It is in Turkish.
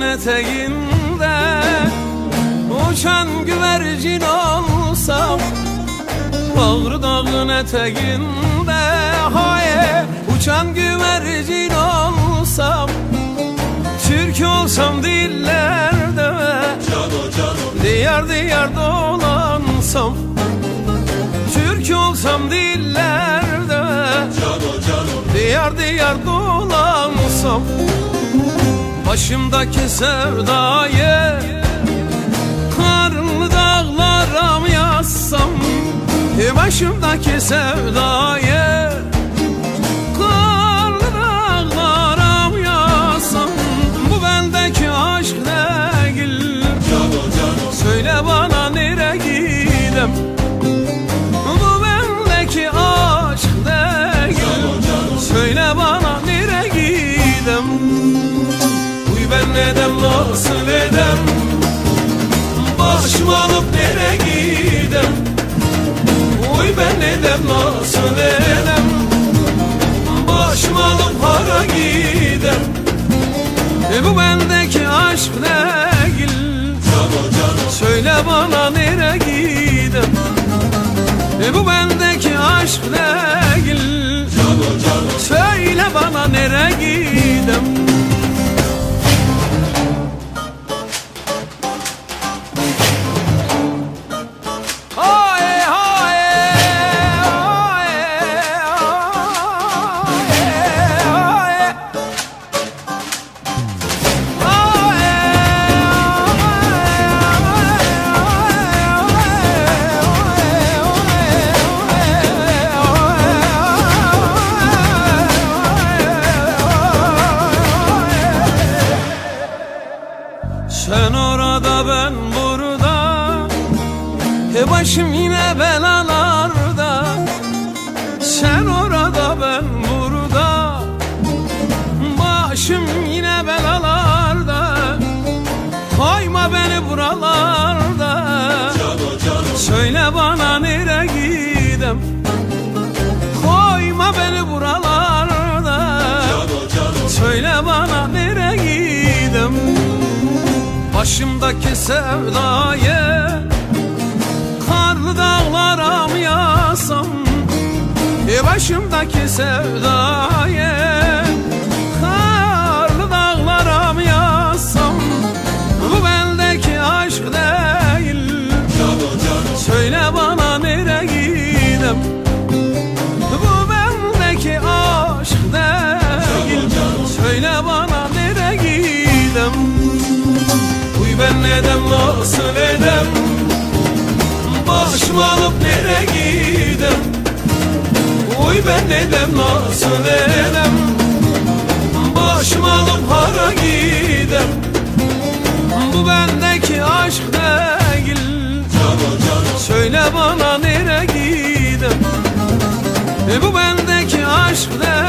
eteğinde uçan güvercin olsam, Bağrı dağın eteğinde haye uçan güvercin olsam, Türk olsam dillerde diyar diyar dolansam, Türk olsam dillerde diyar diyar dolansam, başımdaki sevdayı karlı dağlara mı yazsam, başımdaki sevdayı karlı dağlara mı yazsam, bu bendeki aşk değil. Söyle bana nereye gidem, bu bendeki aşk değil. Söyle bana nereye gidem, ben nedem nasıl edem, başımı alıp nereye gidem, uy ben nedem nasıl edem, başımı alıp hara gidem, bu bendeki aşk değil. Söyle bana nereye gidem, bu bendeki aşk değil. Söyle bana nereye gidem. Sen orada ben burada, başım yine belalarda. Sen orada ben burada, başım yine belalarda. Koyma beni buralarda, söyle bana nereye gidem, koyma beni buralarda, söyle bana nereye gidem. Başımdaki sevdayı karlı dağlara mı yazsam, başımdaki sevdayı karlı dağlara mı yazsam, bu bendeki aşk değil. Söyle bana nereye gidem, bu bendeki aşk değil. Söyle bana nereye gidem, ben nedem nasıl edem, başımı alıp nereye gidem, uy ben nedem nasıl edem, başımı alıp hara gidem, bu bendeki aşk değil. Söyle bana nereye gidem, bu bendeki aşk değil.